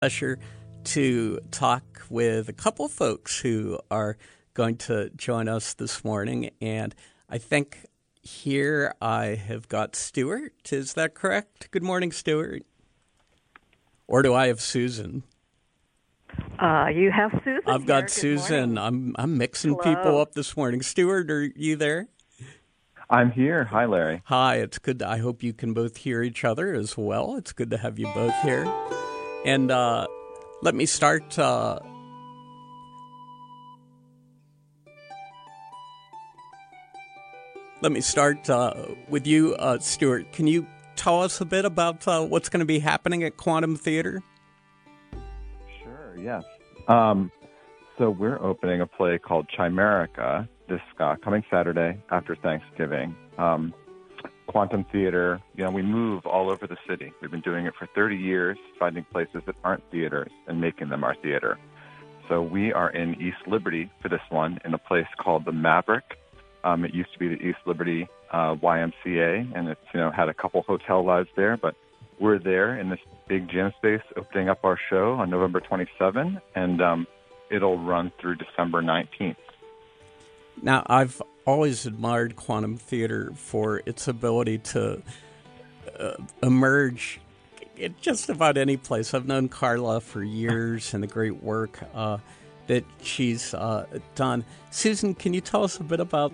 pleasure to talk with a couple folks who are going to join us this morning. And I think here I have got Stuart. Is that correct? Good morning, Stuart. Or do I have Susan? You have Susan. I've got Good Susan. morning. I'm mixing Hello. people up this morning. Stuart, are you there? I'm here. Hi, Larry. Hi, it's good. I hope you can both hear each other as well. It's good to have you both here. And let me start. With you, Stuart. Can you tell us a bit about what's going to be happening at Quantum Theater? Sure. Yes. So we're opening a play called Chimerica this coming Saturday after Thanksgiving. Quantum Theater, we move all over the city. We've been doing it for 30 years, finding places that aren't theaters and making them our theater. So we are in East Liberty for this one in a place called the Maverick. It used to be the East Liberty YMCA, and it's had a couple hotel lives there, but we're there in this big gym space opening up our show on November 27, and it'll run through December 19th. Now, I've always admired Quantum Theater for its ability to emerge in just about any place. I've known Carla for years and the great work that she's done. Susan, can you tell us a bit about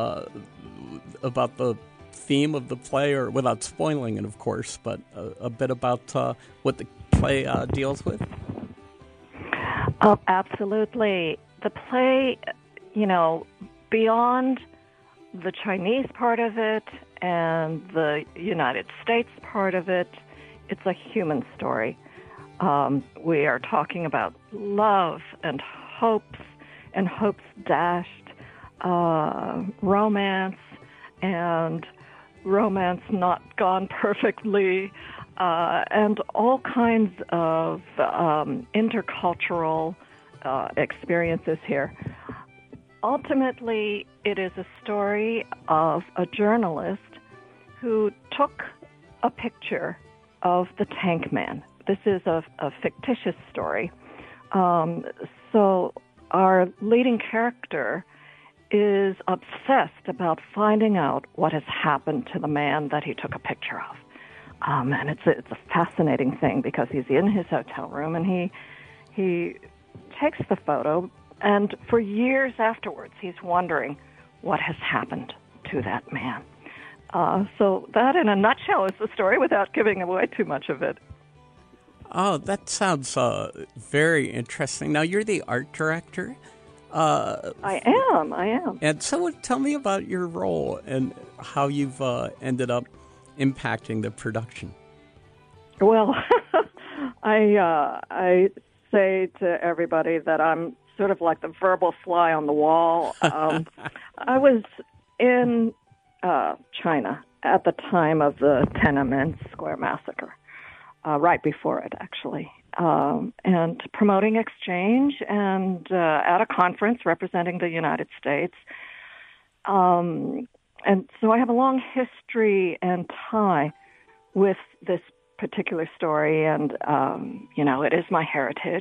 the theme of the play, or without spoiling it, of course, but a bit about what the play deals with? Oh, absolutely. The play, beyond the Chinese part of it and the United States part of it, it's a human story. We are talking about love and hopes dashed, romance and romance not gone perfectly, and all kinds of intercultural experiences here. Ultimately, it is a story of a journalist who took a picture of the Tank Man. This is a fictitious story. So our leading character is obsessed about finding out what has happened to the man that he took a picture of. And it's a fascinating thing because he's in his hotel room and he takes the photo, and for years afterwards he's wondering what has happened to that man. So that in a nutshell is the story without giving away too much of it. Oh, that sounds very interesting. Now, you're the art director. I am. And so tell me about your role and how you've ended up impacting the production. Well, I say to everybody that I'm sort of like the verbal fly on the wall. I was in China at the time of the Tiananmen Square massacre, right before it, actually, and promoting exchange and at a conference representing the United States. And so I have a long history and tie with this particular story, and, it is my heritage.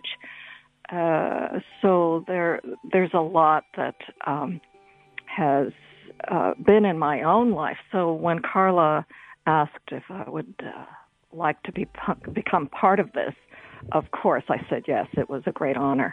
So there's a lot that has been in my own life. So when Carla asked if I would like to become part of this, of course I said yes. It was a great honor.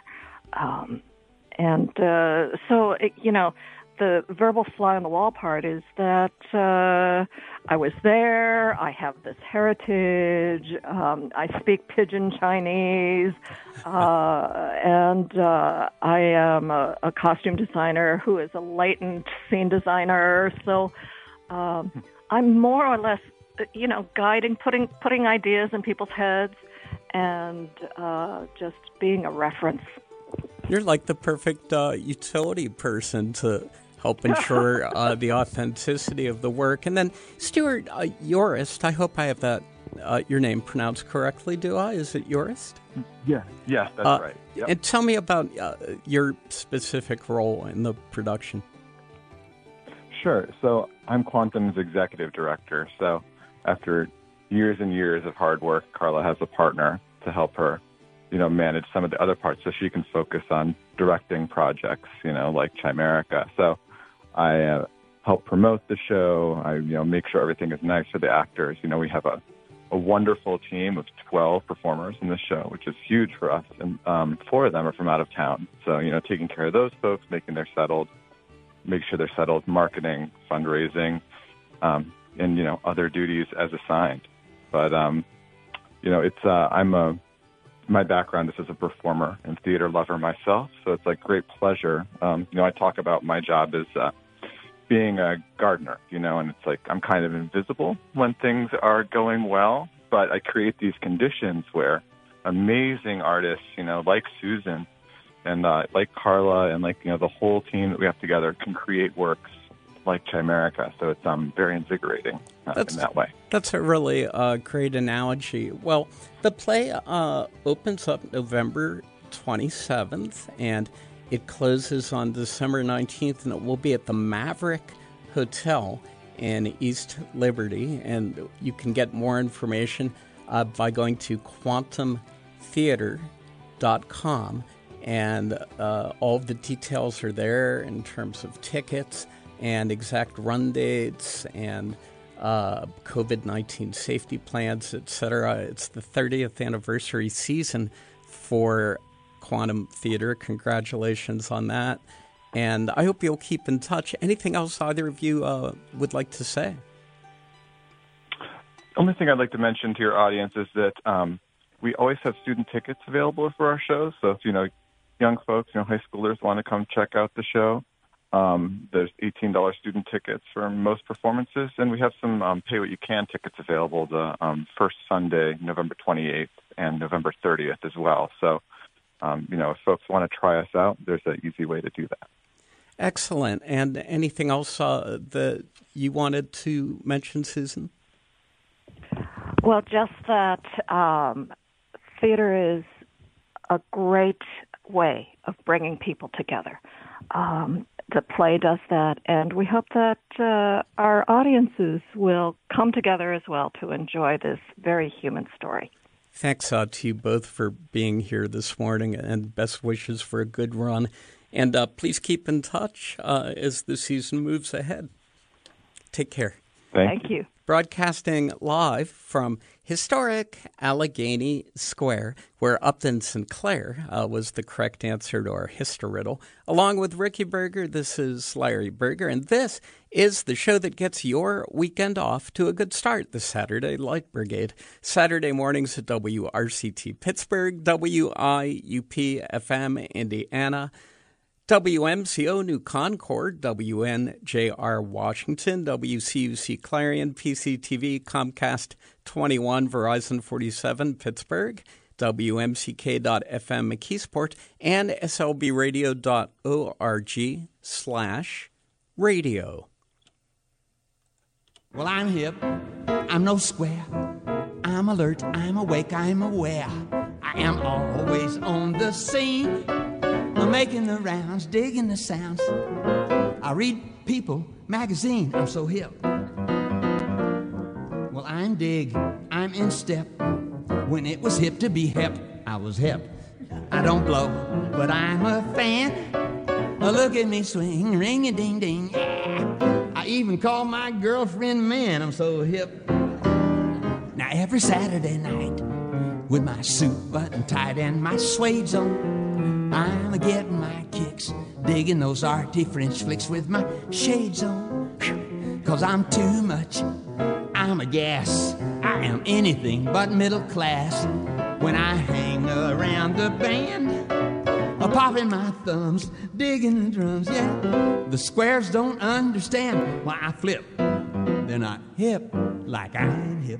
The verbal fly on the wall part is that I was there, I have this heritage, I speak Pidgin Chinese, and I am a costume designer who is a latent scene designer. So I'm more or less, guiding, putting ideas in people's heads and just being a reference. You're like the perfect utility person to help ensure the authenticity of the work. And then, Stuart Yorist, I hope I have that your name pronounced correctly, do I? Is it Yorist? Yeah. Yes, that's right. Yep. And tell me about your specific role in the production. Sure. So I'm Quantum's executive director. So after years and years of hard work, Carla has a partner to help her manage some of the other parts so she can focus on directing projects, like Chimerica. So I help promote the show. I, make sure everything is nice for the actors. We have a wonderful team of 12 performers in the show, which is huge for us. And 4 of them are from out of town. So, taking care of those folks, make sure they're settled, marketing, fundraising, and, other duties as assigned. But, my background is as a performer and theater lover myself. So it's like great pleasure. I talk about my job as being a gardener, and it's like I'm kind of invisible when things are going well, but I create these conditions where amazing artists, like Susan and like Carla and like, the whole team that we have together can create works like Chimerica. So it's very invigorating in that way. That's a really great analogy. Well, the play opens up November 27th, and it closes on December 19th, and it will be at the Maverick Hotel in East Liberty. And you can get more information by going to quantumtheater.com. And all of the details are there in terms of tickets and exact run dates and COVID-19 safety plans, etc. It's the 30th anniversary season for Quantum Theater. Congratulations on that. And I hope you'll keep in touch. Anything else either of you would like to say? The only thing I'd like to mention to your audience is that we always have student tickets available for our shows. So if, young folks, high schoolers want to come check out the show, there's $18 student tickets for most performances. And we have some pay what you can tickets available the first Sunday, November 28th and November 30th as well. So, if folks want to try us out, there's an easy way to do that. Excellent. And anything else that you wanted to mention, Susan? Well, just that theater is a great way of bringing people together. The play does that, and we hope that our audiences will come together as well to enjoy this very human story. Thanks to you both for being here this morning, and best wishes for a good run. And please keep in touch as the season moves ahead. Take care. Thank you. Broadcasting live from historic Allegheny Square, where Upton Sinclair was the correct answer to our Historiddle. Along with Ricky Berger, this is Larry Berger, and this is the show that gets your weekend off to a good start, the Saturday Light Brigade. Saturday mornings at WRCT Pittsburgh, WIUP-FM Indiana, WMCO New Concord, WNJR Washington, WCUC Clarion, PCTV, Comcast 21, Verizon 47 Pittsburgh, WMCK.FM McKeesport, and slbradio.org/radio. Well, I'm hip, I'm no square, I'm alert, I'm awake, I'm aware, I am always on the scene. I'm making the rounds, digging the sounds. I read People magazine, I'm so hip. Well, I'm dig, I'm in step. When it was hip to be hip, I was hip. I don't blow, but I'm a fan. Look at me swing, ring-a-ding-ding, yeah. I even call my girlfriend man, I'm so hip. Now every Saturday night, with my suit button tight and my suede's on, I'm a-getting my kicks, digging those arty French flicks with my shades on. 'Cause I'm too much, I'm a gas, I am anything but middle class. When I hang around the band, popping my thumbs, digging the drums, yeah. The squares don't understand why I flip. They're not hip like I'm hip.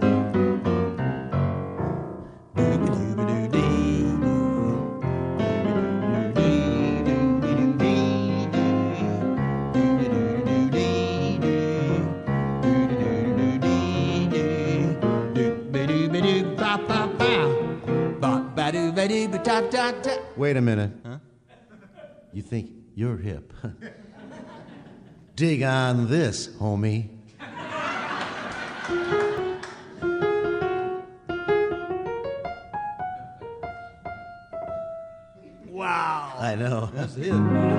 Wait a minute. Huh? You think you're hip? Dig on this, homie. Wow. I know. That's it.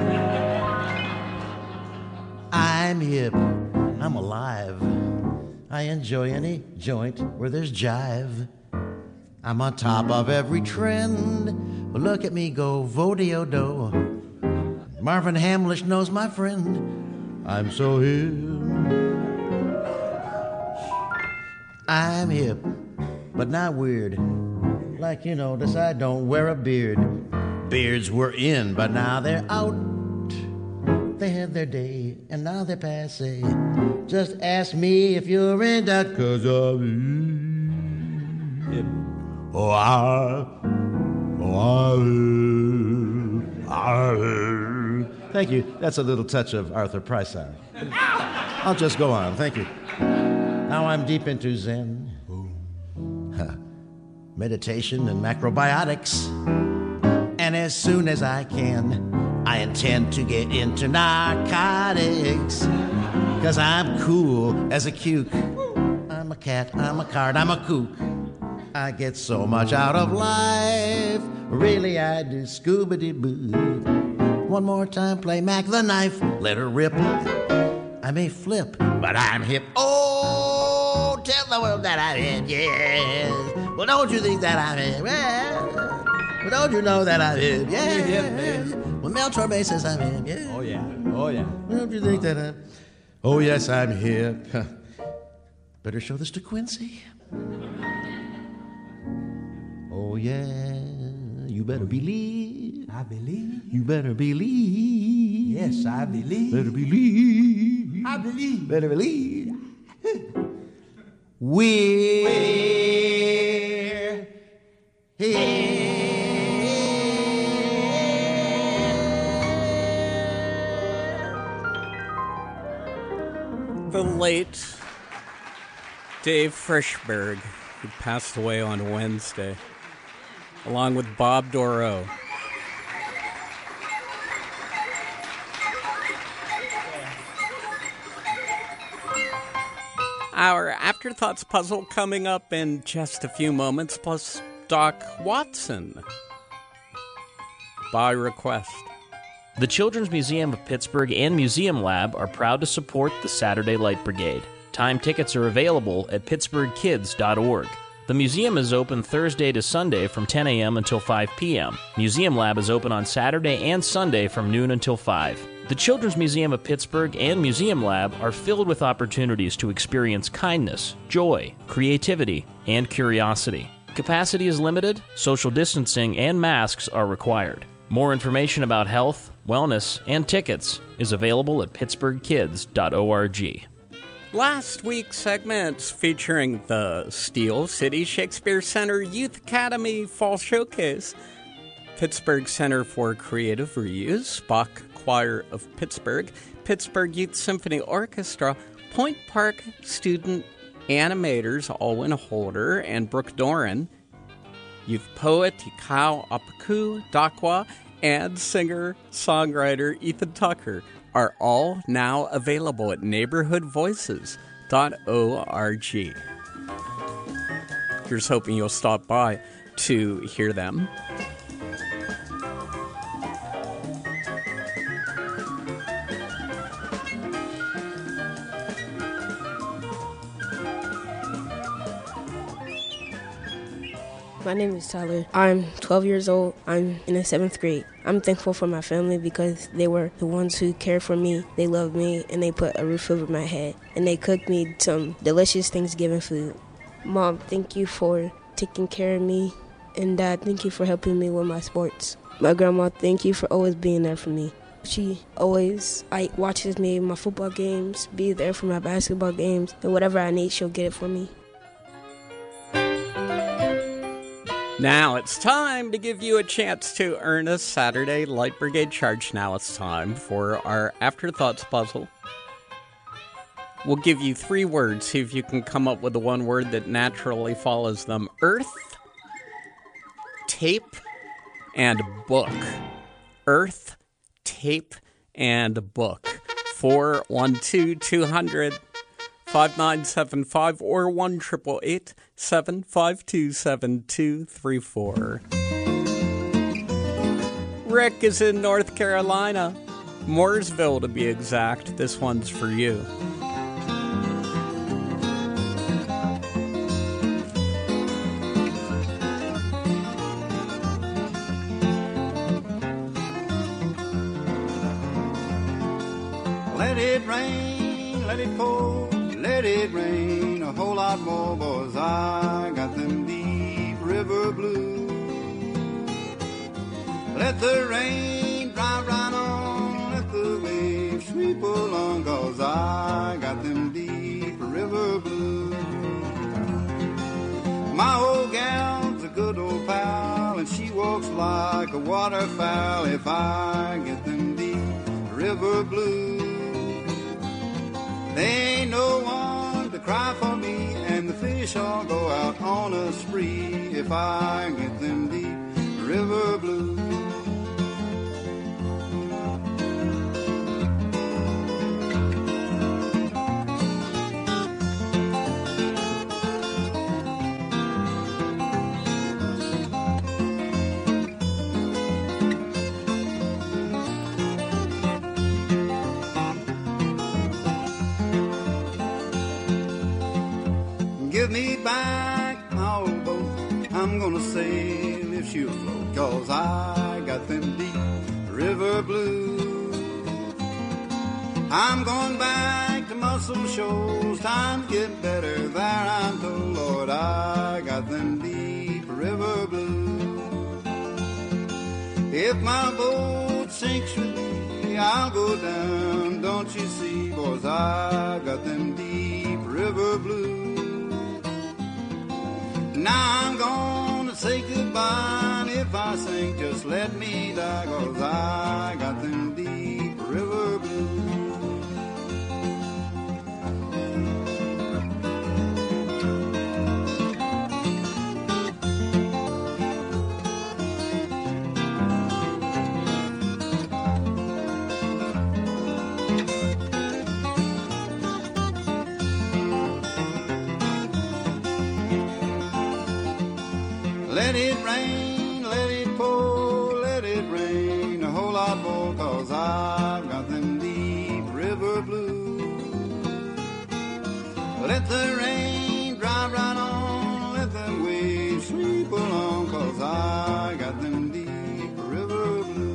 I'm hip. I'm alive. I enjoy any joint where there's jive. I'm on top of every trend. But look at me go, vo-de-o-do. Marvin Hamlish knows my friend. I'm so hip. I'm hip, but not weird. Like you notice I don't wear a beard. Beards were in, but now they're out. They had their day, and now they're passé. Just ask me if you're in doubt, 'cause I'm hip. Thank you. That's a little touch of Arthur Price sound. I'll just go on. Thank you. Now I'm deep into Zen, meditation and macrobiotics. And as soon as I can, I intend to get into narcotics. 'Cause I'm cool as a cuke. I'm a cat, I'm a card, I'm a kook. I get so much out of life. Really, I do. Scooby-Doo. One more time, play Mac the Knife. Let her rip. I may flip, but I'm hip. Oh, tell the world that I'm hip, yes. Well, don't you think that I'm hip? Well, don't you know that I'm hip? Yes. Hip, Well, Mel Torme says I'm hip, yes. Oh, yeah. Oh, yeah. Don't you think that I'm... Oh, yes, I'm hip. Better show this to Quincy. Oh, yeah, you better believe. I believe. You better believe. Yes, I believe. Better believe. I believe. Better believe. We're here. The late Dave Frischberg, who passed away on Wednesday, along with Bob Dorough. Our Afterthoughts puzzle coming up in just a few moments, plus Doc Watson, by request. The Children's Museum of Pittsburgh and Museum Lab are proud to support the Saturday Light Brigade. Time tickets are available at pittsburghkids.org. The museum is open Thursday to Sunday from 10 a.m. until 5 p.m. Museum Lab is open on Saturday and Sunday from noon until 5. The Children's Museum of Pittsburgh and Museum Lab are filled with opportunities to experience kindness, joy, creativity, and curiosity. Capacity is limited, social distancing and masks are required. More information about health, wellness, and tickets is available at pittsburghkids.org. Last week's segments featuring the Steel City Shakespeare Center Youth Academy Fall Showcase, Pittsburgh Center for Creative Reuse, Bach Choir of Pittsburgh, Pittsburgh Youth Symphony Orchestra, Point Park student animators Alwyn Holder and Brooke Doran, youth poet Ikao Apaku Dakwa, and singer-songwriter Ethan Tucker are all now available at neighborhoodvoices.org. Here's hoping you'll stop by to hear them. My name is Tyler. I'm 12 years old. I'm in the 7th grade. I'm thankful for my family because they were the ones who cared for me. They loved me, and they put a roof over my head. And they cooked me some delicious Thanksgiving food. Mom, thank you for taking care of me. And Dad, thank you for helping me with my sports. My grandma, thank you for always being there for me. She always watches me in my football games, be there for my basketball games, and whatever I need, she'll get it for me. Now it's time to give you a chance to earn a Saturday Light Brigade charge. Now it's time for our Afterthoughts puzzle. We'll give you 3 words. See if you can come up with the one word that naturally follows them. Earth, tape, and book. Earth, tape, and book. 412-200. 5975 or 1-888-752-7234. Rick is in North Carolina, Mooresville to be exact. This one's for you. Let it rain, let it pour, let it rain a whole lot more, boys. I got them deep river blues. Let the rain drive right on, let the waves sweep along, 'cause I got them deep river blues. My old gal's a good old pal, and she walks like a waterfowl. If I get them deep river blues, there ain't no one to cry for me, and the fish all go out on a spree. If I get them deep river blues. Give me back my old boat, I'm gonna sail if she'll float, 'cause I got them deep river blues. I'm going back to Muscle Shoals, times get better there I'm told, Lord, I got them deep river blues. If my boat sinks with me, I'll go down, don't you see, boys, I got them deep river blues. Now I'm gonna say goodbye, and if I sink, just let me die, 'cause I got them deep river blues. Let it rain, let it pour, let it rain a whole lot more, 'cause I've got them deep river blues. Let the rain drive right on, let the waves sweep along, 'cause I got them deep river blues.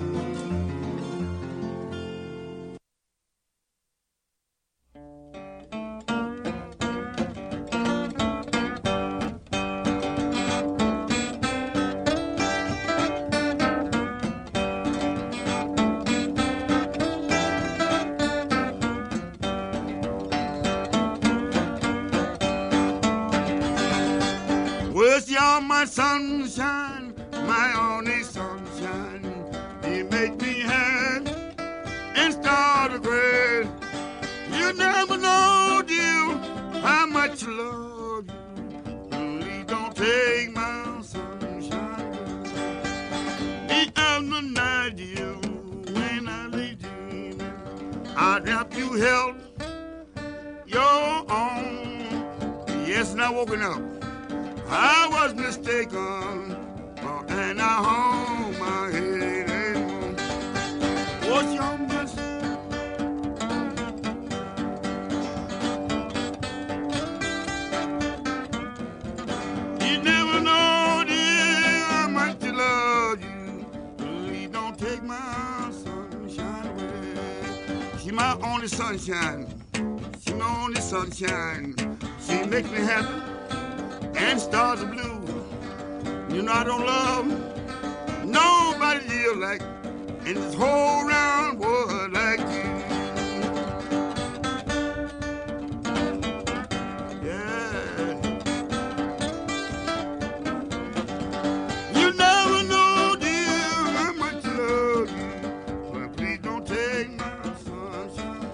You're my sunshine, my only sunshine. You make me happy and start to gray. You never know, dear, how much I love you. Please don't take my sunshine. The other night, dear, when I lay dreaming, I wrap you held your arm. Yes, now woken up, I was mistaken, and I hold my head and moan. What's your message? You never know, dear, how much I love you. Please don't take my sunshine away. She's my only sunshine. She's my only sunshine. She makes me happy and stars are blue. You know I don't love nobody here like in this whole round world like you. Yeah. You never know, dear, how much I love you. But please don't take my sunshine.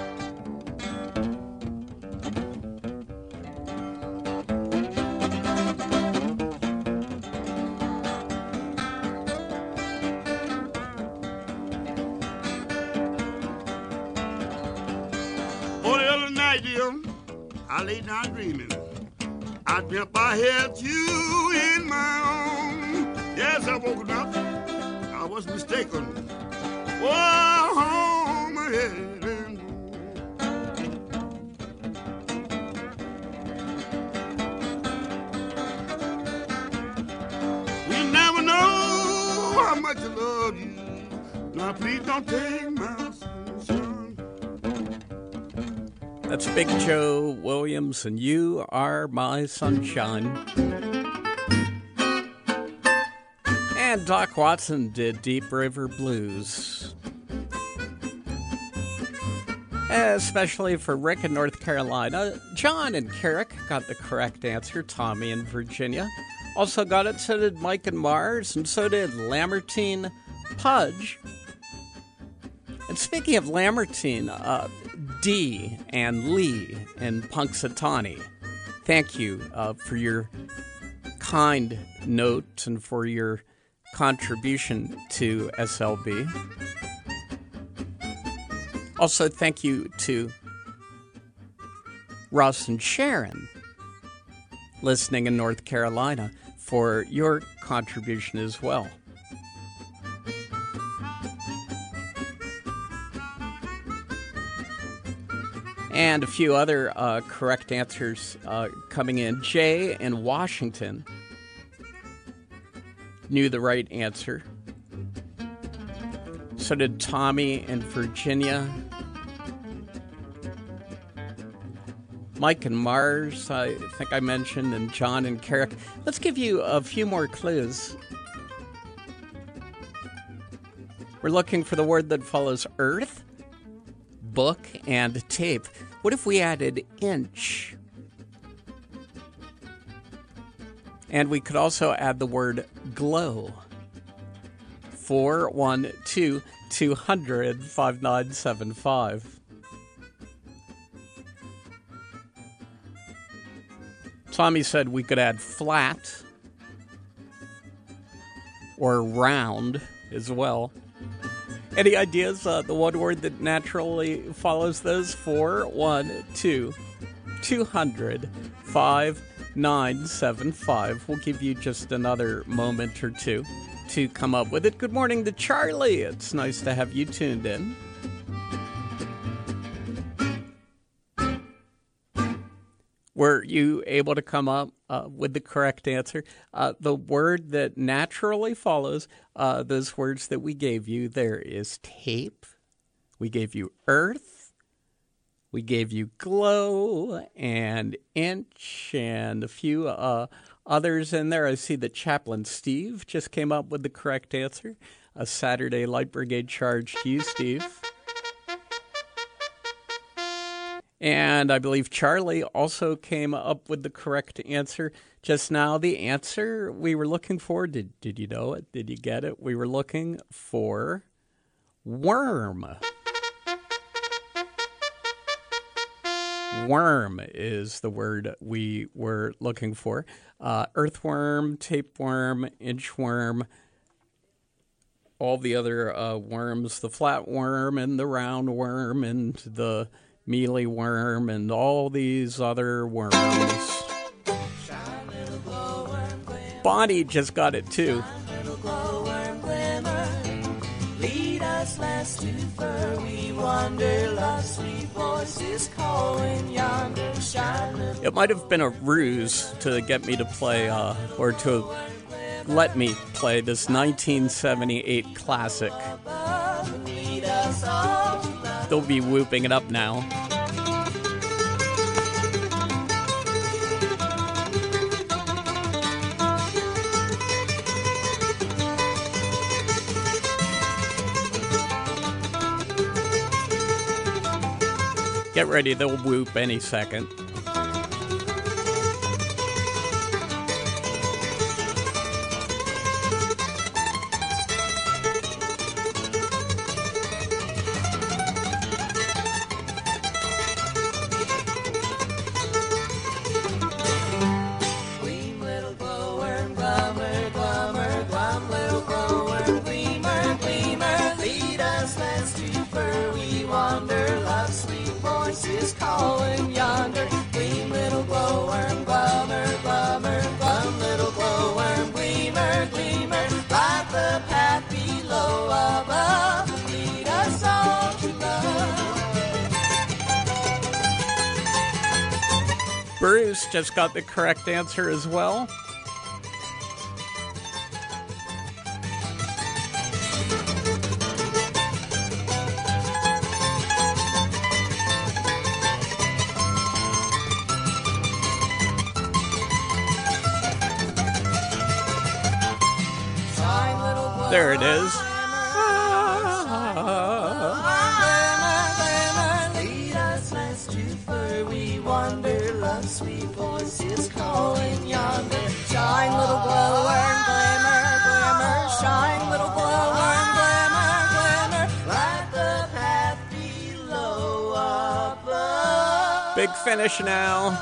I lay down dreaming. I dreamt I had you in my arms. Yes, I woke up. I was mistaken. Oh, my head and we never know how much I love you. Now please don't take my sunshine. That's Big Joe Williams, and You Are My Sunshine. And Doc Watson did Deep River Blues. Especially for Rick in North Carolina. John and Carrick got the correct answer. Tommy in Virginia also got it. So did Mike and Mars, and so did Lamartine Pudge. And speaking of Lamartine, Dee and Lee and Punxsutawney, thank you for your kind note and for your contribution to SLB. Also, thank you to Russ and Sharon, listening in North Carolina, for your contribution as well. And a few other correct answers coming in. Jay in Washington knew the right answer. So did Tommy in Virginia. Mike and Mars, I think I mentioned, and John and Carrick. Let's give you a few more clues. We're looking for the word that follows earth, book, and tape. What if we added inch? And we could also add the word glow. 412-200-5975. Tommy said we could add flat or round as well. Any ideas? The one word that naturally follows those? 412-200-5975. We'll give you just another moment or two to come up with it. Good morning to Charlie. It's nice to have you tuned in. Were you able to come up with the correct answer? The word that naturally follows those words that we gave you, there is tape. We gave you earth. We gave you glow and inch and a few others in there. I see that Chaplain Steve just came up with the correct answer. A Saturday Light Brigade charge to you, Steve. And I believe Charlie also came up with the correct answer just now. The answer we were looking for, did you know it? Did you get it? We were looking for worm. Worm is the word we were looking for. Earthworm, tapeworm, inchworm, all the other worms, the flatworm and the roundworm and the mealy worm and all these other worms. Bonnie just got it too. Lead us last to fur, we wander, love's sweet voice is calling yonder. It might have been a ruse to get me to play, or to let me play this 1978 classic. They'll be whooping it up now. Get ready, they'll whoop any second. Is calling yonder. just got the correct answer as well. There it is. Lead us west to fur, we wander, love sweet voices calling yonder. Shine, little glowworm, glimmer, glimmer. Shine, little glowworm, glimmer, glimmer. Light the path below above. Big finish now.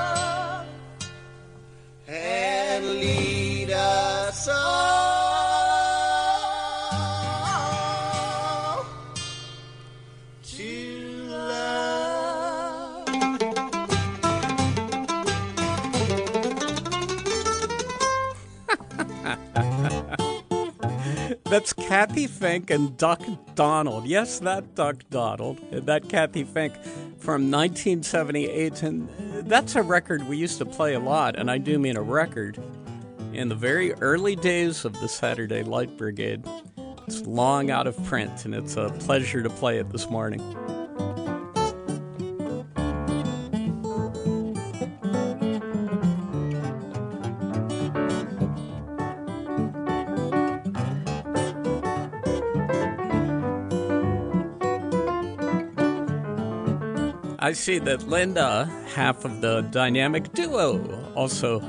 And lead us all to love. That's Kathy Fink and Duck Donald. Yes, that Duck Donald. That Kathy Fink from 1978. And that's a record we used to play a lot, and I do mean a record, in the very early days of the Saturday Light Brigade. It's long out of print, and it's a pleasure to play it this morning. I see that Linda, half of the dynamic duo, also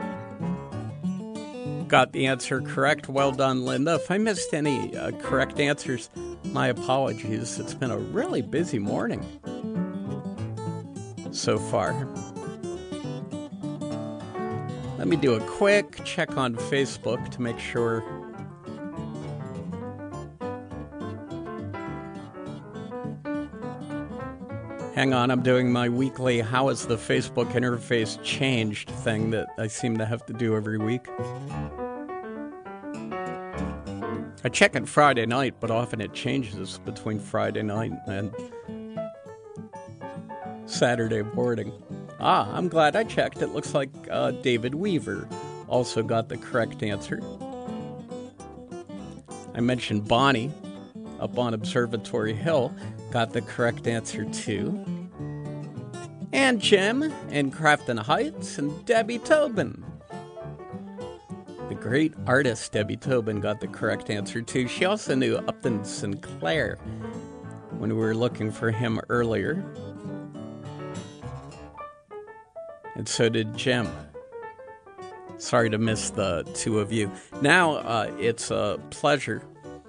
got the answer correct. Well done, Linda. If I missed any correct answers, my apologies. It's been a really busy morning so far. Let me do a quick check on Facebook to make sure. Hang on, I'm doing my weekly how has the Facebook interface changed thing that I seem to have to do every week. I check it Friday night, but often it changes between Friday night and Saturday morning. I'm glad I checked. It looks like David Weaver also got the correct answer. I mentioned Bonnie up on Observatory Hill got the correct answer too. And Jim in Crafton Heights and Debbie Tobin. The great artist Debbie Tobin got the correct answer too. She also knew Upton Sinclair when we were looking for him earlier. And so did Jim. Sorry to miss the two of you. Now it's a pleasure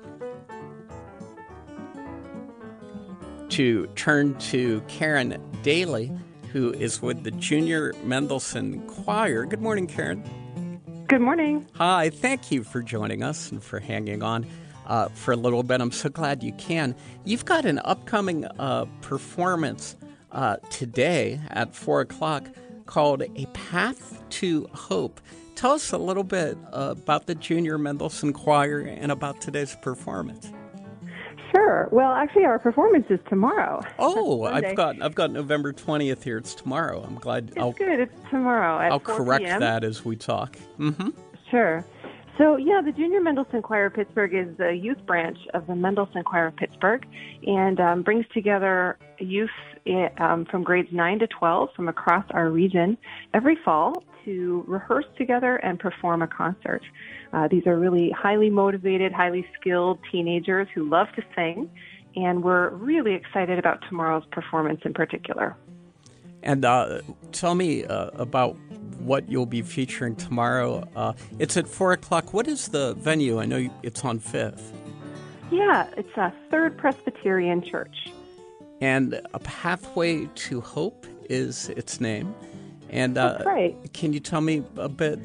to turn to Karen Daly, who is with the Junior Mendelssohn Choir. Good morning, Karen. Good morning. Hi, thank you for joining us and for hanging on for a little bit. I'm so glad you can. You've got an upcoming performance today at 4 o'clock called A Path to Hope. Tell us a little bit about the Junior Mendelssohn Choir and about today's performance. Sure. Well, actually, our performance is tomorrow. Oh, I've got November 20th here. It's tomorrow. I'm glad. It's good. It's tomorrow at 4 I'll correct p.m. that as we talk. Mm-hmm. Sure. So, the Junior Mendelssohn Choir of Pittsburgh is the youth branch of the Mendelssohn Choir of Pittsburgh and brings together youth from grades 9 to 12 from across our region every fall to rehearse together and perform a concert. These are really highly motivated, highly skilled teenagers who love to sing, and we're really excited about tomorrow's performance in particular. And tell me about what you'll be featuring tomorrow. It's at 4 o'clock. What is the venue? I know it's on 5th. Yeah, it's a Third Presbyterian Church. And A Pathway to Hope is its name. And That's right. Can you tell me a bit?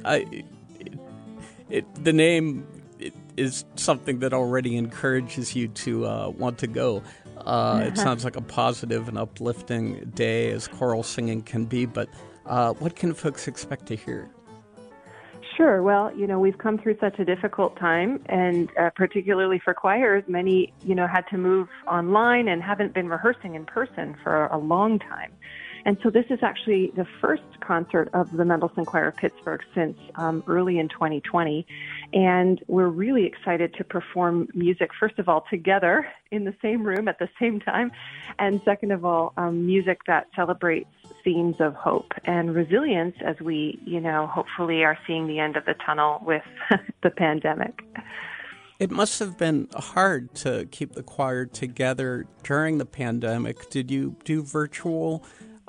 The name is something that already encourages you to want to go. It sounds like a positive and uplifting day, as choral singing can be. But what can folks expect to hear? Sure. Well, we've come through such a difficult time, and particularly for choirs, many, had to move online and haven't been rehearsing in person for a long time. And so this is actually the first concert of the Mendelssohn Choir of Pittsburgh since early in 2020. And we're really excited to perform music, first of all, together in the same room at the same time. And second of all, music that celebrates themes of hope and resilience as we, hopefully are seeing the end of the tunnel with the pandemic. It must have been hard to keep the choir together during the pandemic. Did you do virtual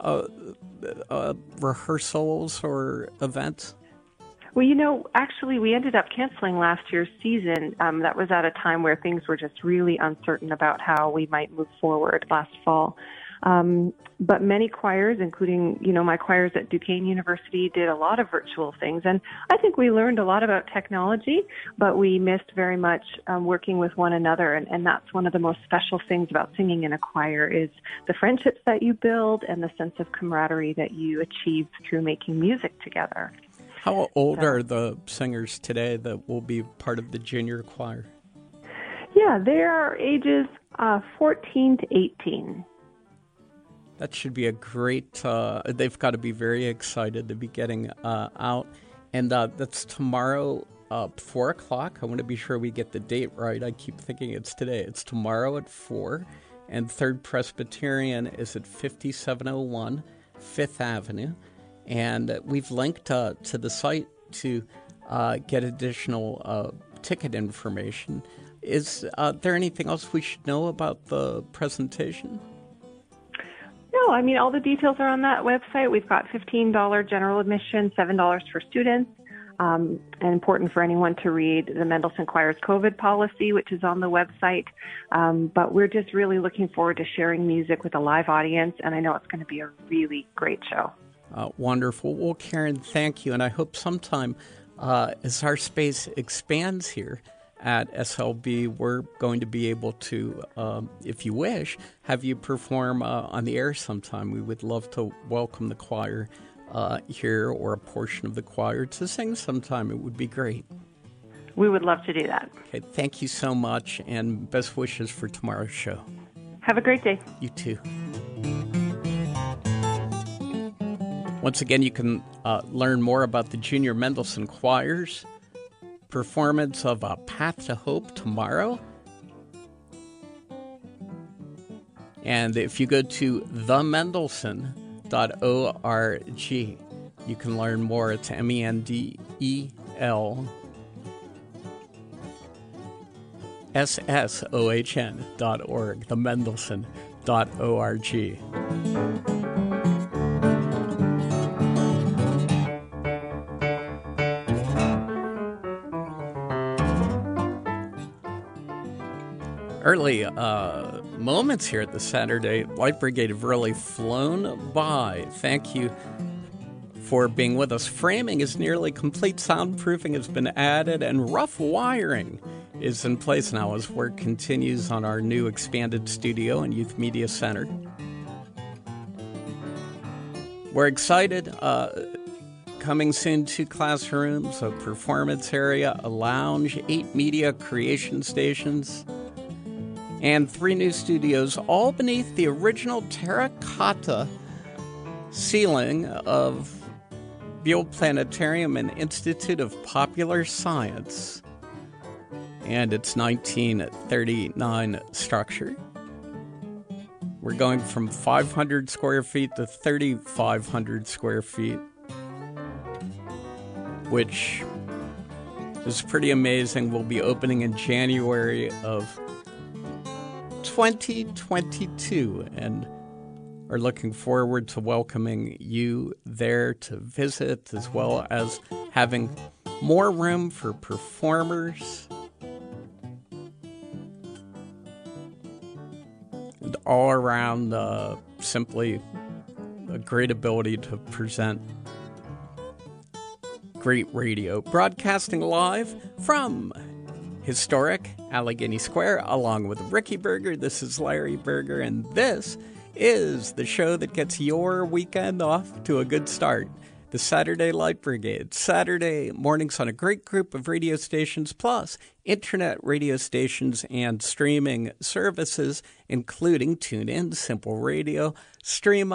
rehearsals or events? Well, actually, we ended up canceling last year's season. That was at a time where things were just really uncertain about how we might move forward last fall. But many choirs, including, my choirs at Duquesne University, did a lot of virtual things. And I think we learned a lot about technology, but we missed very much working with one another. And that's one of the most special things about singing in a choir is the friendships that you build and the sense of camaraderie that you achieve through making music together. How old are the singers today that will be part of the junior choir? Yeah, they are ages 14 to 18. That should be a great, they've got to be very excited to be getting out. And that's tomorrow, 4 o'clock. I want to be sure we get the date right. I keep thinking it's today. It's tomorrow at 4. And Third Presbyterian is at 5701 Fifth Avenue. And we've linked to the site to get additional ticket information. Is there anything else we should know about the presentation? No, all the details are on that website. We've got $15 general admission, $7 for students. And important for anyone to read the Mendelssohn Choir's COVID policy, which is on the website. But we're just really looking forward to sharing music with a live audience, and I know it's going to be a really great show. Wonderful. Well, Karen, thank you. And I hope sometime as our space expands here at SLB, we're going to be able to, if you wish, have you perform on the air sometime. We would love to welcome the choir here or a portion of the choir to sing sometime. It would be great. We would love to do that. Okay, thank you so much, and best wishes for tomorrow's show. Have a great day. You too. Once again, you can learn more about the Junior Mendelssohn Choir's performance of A Path to Hope tomorrow. And if you go to themendelssohn.org, you can learn more. It's MENDELSSOHN.org, themendelssohn.org. Early moments here at the Saturday Light Brigade have really flown by. Thank you for being with us. Framing is nearly complete. Soundproofing has been added, and rough wiring is in place now as work continues on our new expanded studio and Youth Media Center. We're excited. Coming soon, 2 classrooms, a performance area, a lounge, 8 media creation stations, and 3 new studios, all beneath the original terracotta ceiling of the old planetarium and Institute of Popular Science and its 1939 structure. We're going from 500 square feet to 3,500 square feet, which is pretty amazing. We'll be opening in January of 2022 and are looking forward to welcoming you there to visit, as well as having more room for performers and all around simply a great ability to present great radio. Broadcasting live from historic Allegheny Square, along with Ricky Berger. This is Larry Berger, and this is the show that gets your weekend off to a good start. The Saturday Light Brigade. Saturday mornings on a great group of radio stations, plus internet radio stations and streaming services, including TuneIn, Simple Radio, Streama,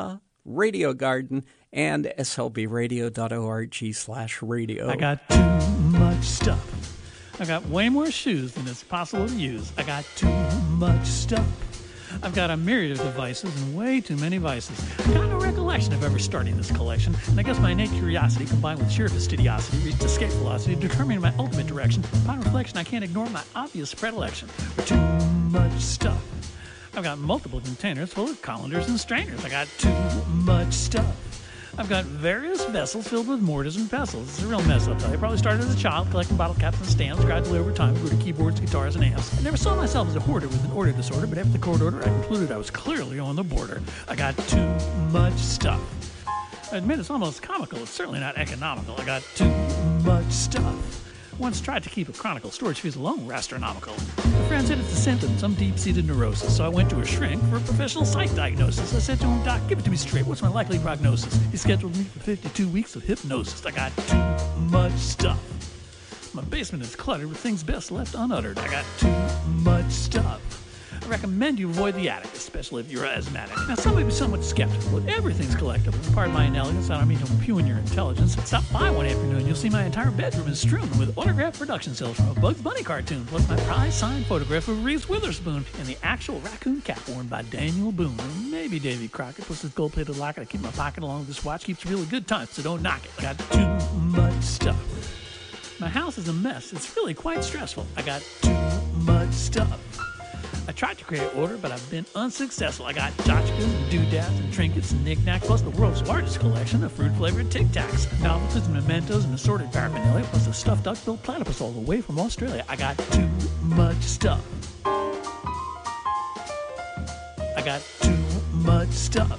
Radio Garden, and slbradio.org/radio. I got too much stuff. I got way more shoes than it's possible to use. I got too much stuff. I've got a myriad of devices and way too many vices. I've got no recollection of ever starting this collection, and I guess my innate curiosity combined with sheer fastidiosity reached escape velocity, determining my ultimate direction. Upon reflection, I can't ignore my obvious predilection for too much stuff. I've got multiple containers full of colanders and strainers. I got too much stuff. I've got various vessels filled with mortars and pestles. It's a real mess, I'll tell you. I probably started as a child collecting bottle caps and stamps, gradually over time grew to keyboards, guitars, and amps. I never saw myself as a hoarder with an order disorder, but after the court order, I concluded I was clearly on the border. I got too much stuff. I admit it's almost comical. It's certainly not economical. I got too much stuff. Once tried to keep a chronicle. Storage fees alone were astronomical. My friend said it's a symptom, some deep-seated neurosis, so I went to a shrink for a professional psych diagnosis. I said to him, Doc, give it to me straight. What's my likely prognosis? He scheduled me for 52 weeks of hypnosis. I got too much stuff. My basement is cluttered with things best left unuttered. I got too much stuff. I recommend you avoid the attic, especially if you're asthmatic. Now, some may be somewhat skeptical, but everything's collectible. Pardon my inelegance, I don't mean to impugn your intelligence. Stop by one afternoon, you'll see my entire bedroom is strewn with autographed production cells from a Bugs Bunny cartoon, plus my prize signed photograph of Reese Witherspoon and the actual raccoon cap worn by Daniel Boone, or maybe Davy Crockett, plus this gold-plated locket I keep in my pocket along with this watch. Keeps really good time, so don't knock it. I got too much stuff. My house is a mess. It's really quite stressful. I got too much stuff. I tried to create order, but I've been unsuccessful. I got tchotchkes and doodads and trinkets and knickknacks, plus the world's largest collection of fruit-flavored Tic Tacs, novelties and mementos and assorted paraphernalia, plus a stuffed duck-billed platypus all the way from Australia. I got too much stuff. I got too much stuff.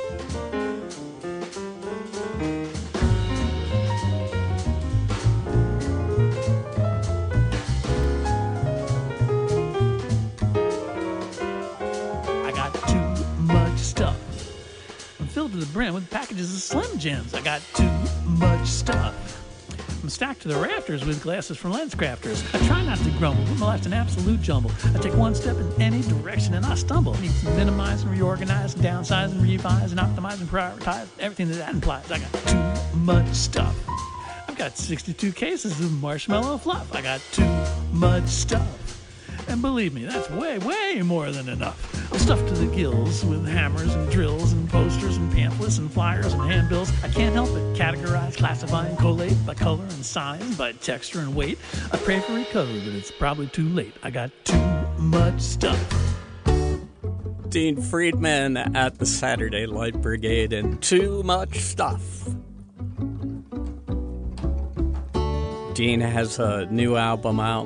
Filled to the brim with packages of Slim Jims. I got too much stuff. I'm stacked to the rafters with glasses from Lens Crafters. I try not to grumble, but my life's an absolute jumble. I take one step in any direction and I stumble. I need to minimize and reorganize and downsize and revise and optimize and prioritize everything that implies. I got too much stuff. I've got 62 cases of marshmallow fluff. I got too much stuff. And believe me, that's way, way more than enough. I'm stuffed to the gills with hammers and drills and posters and pamphlets and flyers and handbills. I can't help but categorize, classify, and collate by color and size, by texture and weight. I pray for recovery, but it's probably too late. I got too much stuff. Dean Friedman at the Saturday Light Brigade and Too Much Stuff. Dean has a new album out.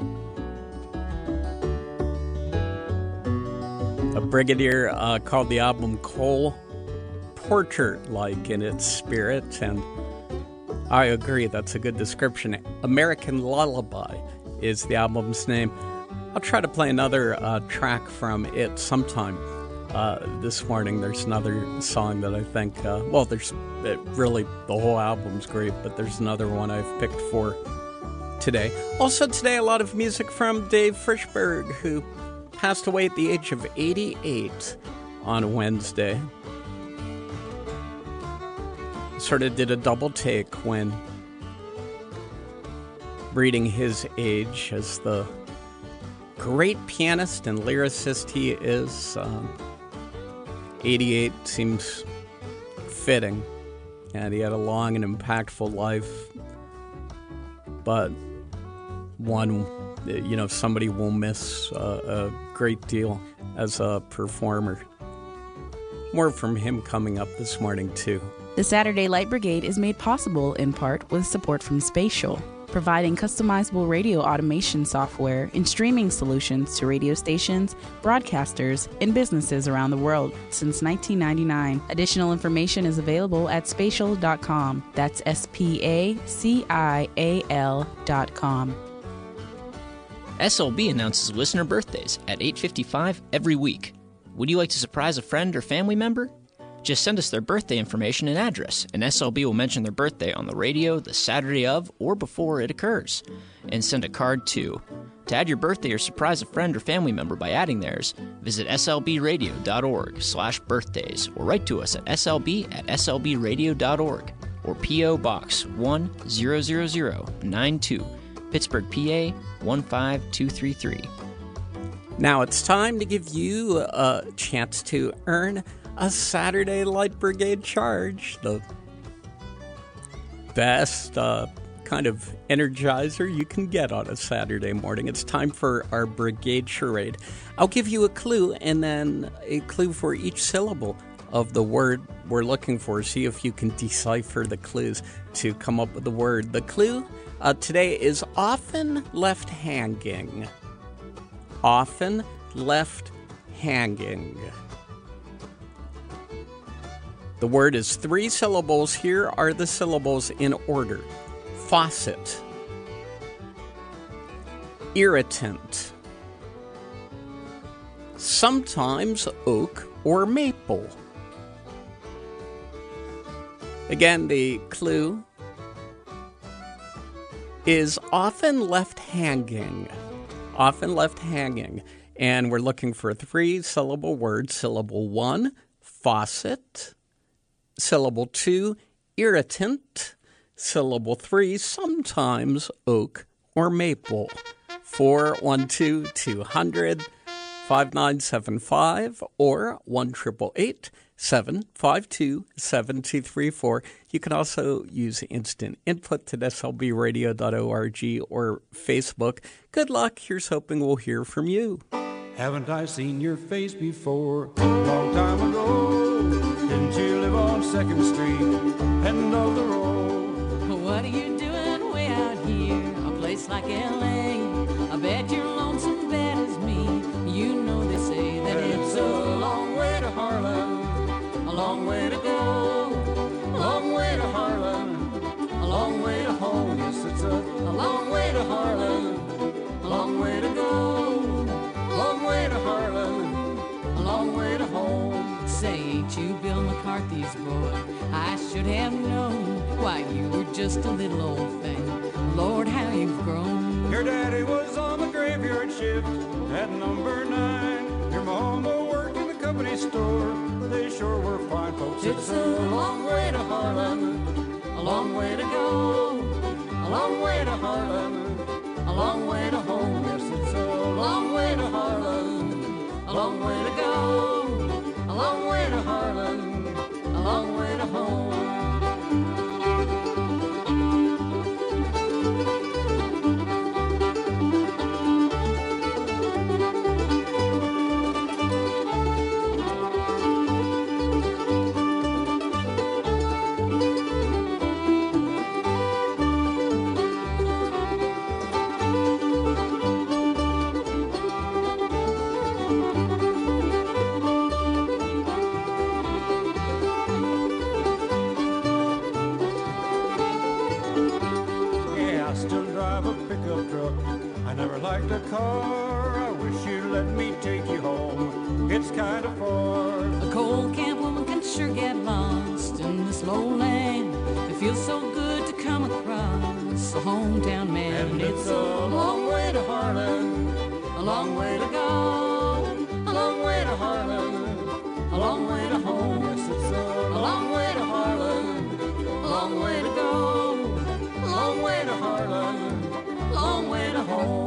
A Brigadier called the album Cole Porter-like in its spirit, and I agree, that's a good description. American Lullaby is the album's name. I'll try to play another track from it sometime this morning. There's another song that I think, there's really, the whole album's great, but there's another one I've picked for today. Also today, a lot of music from Dave Frishberg, who passed away at the age of 88 on Wednesday. Sort of did a double take when reading his age as the great pianist and lyricist he is. 88 seems fitting, and he had a long and impactful life, but one somebody will miss a great deal as a performer. More from him coming up this morning, too. The Saturday Light Brigade is made possible in part with support from Spatial, providing customizable radio automation software and streaming solutions to radio stations, broadcasters, and businesses around the world since 1999. Additional information is available at spatial.com. That's SPACIAL.com. SLB announces listener birthdays at 8:55 every week. Would you like to surprise a friend or family member? Just send us their birthday information and address, and SLB will mention their birthday on the radio the Saturday of or before it occurs. And send a card too. To add your birthday or surprise a friend or family member by adding theirs, visit slbradio.org/birthdays or write to us at slb@slbradio.org or P.O. Box 10092, Pittsburgh, PA 15233. Now it's time to give you a chance to earn a Saturday Light Brigade charge, the best kind of energizer you can get on a Saturday morning. It's time for our Brigade Charade. I'll give you a clue and then a clue for each syllable of the word we're looking for. See if you can decipher the clues to come up with the word. The clue today is often left hanging. Often left hanging. The word is 3 syllables. Here are the syllables in order. Faucet, irritant, sometimes oak or maple. Again, the clue is often left hanging. Often left hanging. And we're looking for 3-syllable words. Syllable 1, faucet. Syllable 2, irritant. Syllable 3, sometimes oak or maple. 412-200-5975 or 1-888-752-7234. You can also use instant input to slbradio.org or Facebook. Good luck. Here's hoping we'll hear from you. Haven't I seen your face before? Long time ago. Didn't you live on 2nd Street, end of the road? What are you doing way out here? A place like L.A. I bet you're lonesome bad as me. You know they say that it's a long way to Harlem, a long way to go, a long way to Harlem, a long way to home. Yes, it's a long way to Harlem, a long way to go, a long way to Harlem, a long way to home. Say, ain't you Bill McCarthy's boy? I should have known. Why, you were just a little old thing. Lord, how you've grown. Your daddy was on the graveyard shift at number 9. Your mama worked in the company store. They sure were fine folks. It's a long way to Harlem, a long way to go, a long way to Harlem, a long way to home. Yes, it's a long way to Harlem, a long way to go, a long way to Harlem, a long way to home. Like the car, I wish you'd let me take you home. It's kind of far. A cold camp woman can sure get lost in this lowland. It feels so good to come across a hometown man. And it's a long way to Harlem, a long way to go, a long way to Harlem, a long way to home. Yes, it's a long way to Harlem, a long way to go, a long way to Harlem, a long way to home.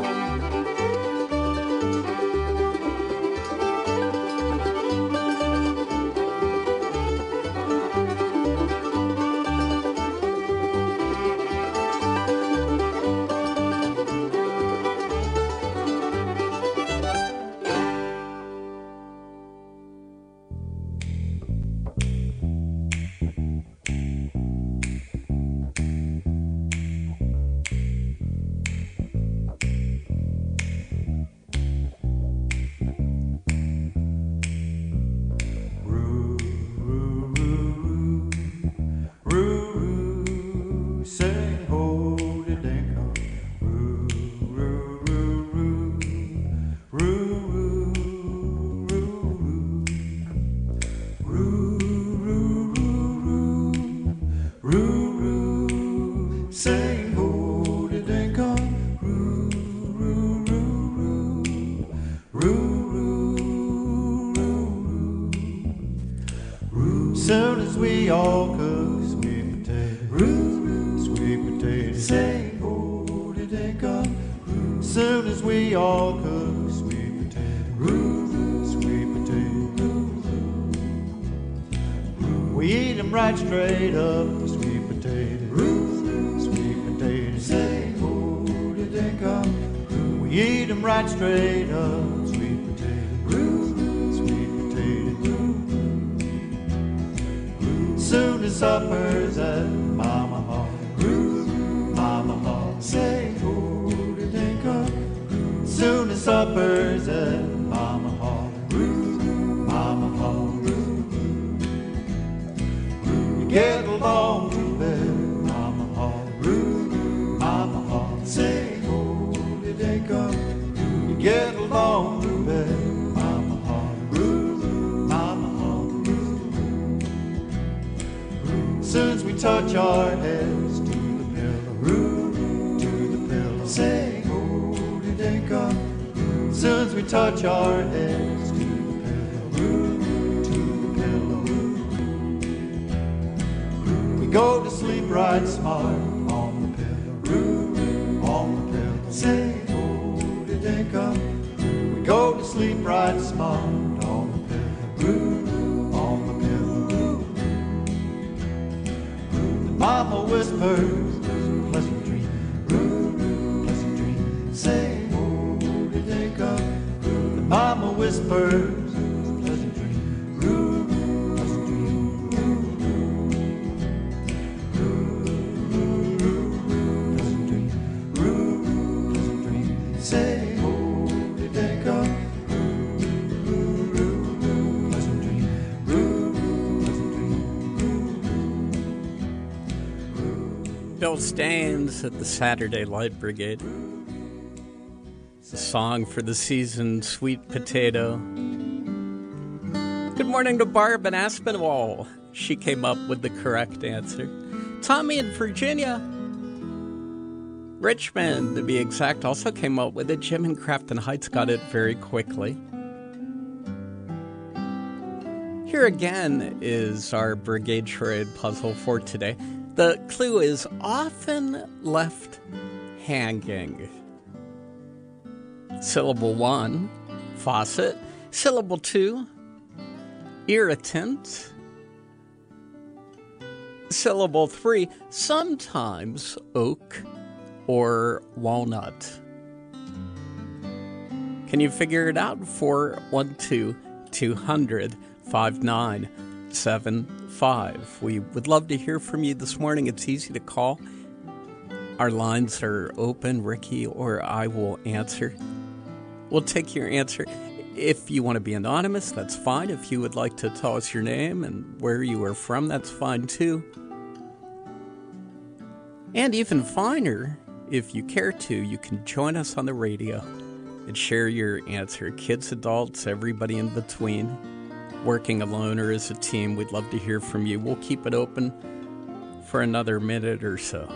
Soon as we all cook sweet potatoes, sweet potatoes, say, oh, did they come? Soon as we all cook sweet potatoes, sweet potatoes, we eat them right straight up, sweet potatoes, sweet potatoes, say, oh, did they come? We eat them right straight up, sweet potatoes, sweet potatoes. Soon as supper's at Mama Hall, Mama Hall, say, oh, did they come? Soon as supper's at Mama Hall, Mama Hall, you get along to bed, Mama Hall, Mama Hall, say, oh, did they come? You get along to bed, Mama Hall, Mama Hall. Soon as we touch our heads to the pillow, say, oh, did they come? Soon as we touch our heads to the pillow, we go to sleep right smart on the pillow, say, oh, did they come? We go to sleep right smart on the pillow, Mama whispers, pleasant dream, say, oh, did they come? The Mama whispers, pleasant dream, pleasant dream, pleasant dream, say, oh, did they come? Pleasant dream, pleasant dream. Bill Staines at the Saturday Light Brigade. The song for the season, Sweet Potato. Good morning to Barb in Aspinwall. She came up with the correct answer. Tommy in Virginia. Richmond, to be exact, also came up with it. Jim in Crafton Heights got it very quickly. Here again is our Brigade Charade puzzle for today. The clue is often left hanging. Syllable 1, faucet. Syllable 2, irritant. Syllable 3, sometimes oak or walnut. Can you figure it out? 412-200-5975. We would love to hear from you this morning. It's easy to call. Our lines are open. Ricky or I will answer. We'll take your answer. If you want to be anonymous, that's fine. If you would like to tell us your name and where you are from, that's fine too. And even finer, if you care to, you can join us on the radio and share your answer. Kids, adults, everybody in between, working alone or as a team, we'd love to hear from you. We'll keep it open for another minute or so.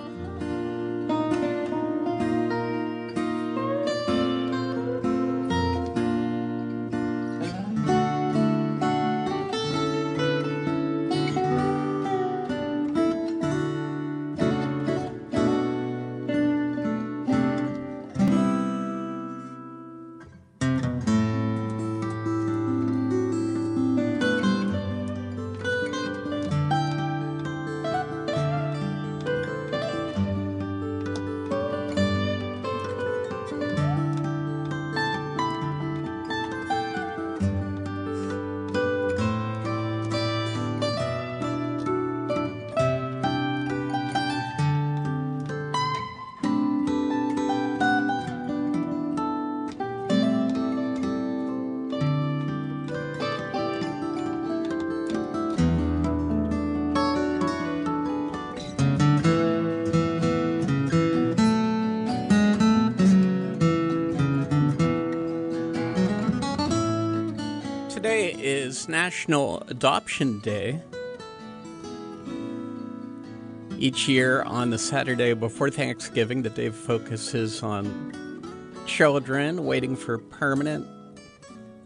Today is National Adoption Day. Each year on the Saturday before Thanksgiving, the day focuses on children waiting for permanent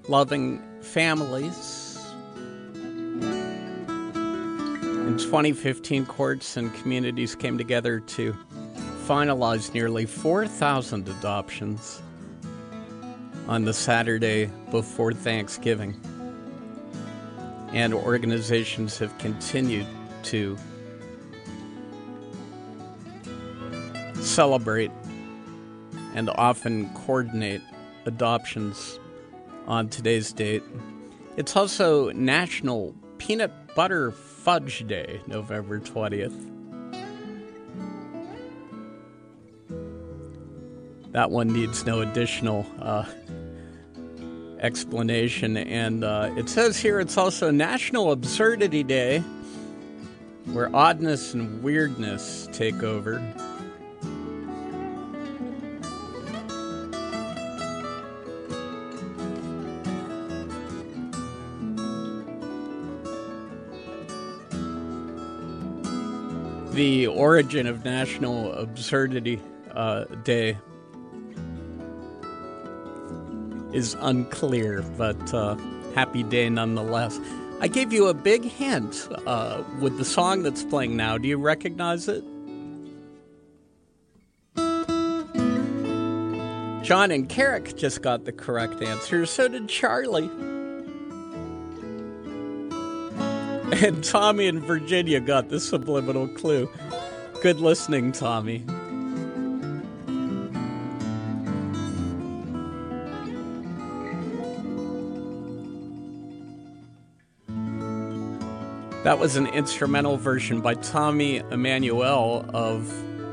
loving families. In 2015, courts and communities came together to finalize nearly 4,000 adoptions on the Saturday before Thanksgiving. And organizations have continued to celebrate and often coordinate adoptions on today's date. It's also National Peanut Butter Fudge Day, November 20th. That one needs no additional explanation. And it says here it's also National Absurdity Day, where oddness and weirdness take over. The origin of National Absurdity Day is unclear, but happy day nonetheless. I gave you a big hint with the song that's playing now. Do you recognize it? John and Carrick just got the correct answer. So did Charlie. And Tommy and Virginia got the subliminal clue. Good listening, Tommy. That was an instrumental version by Tommy Emmanuel of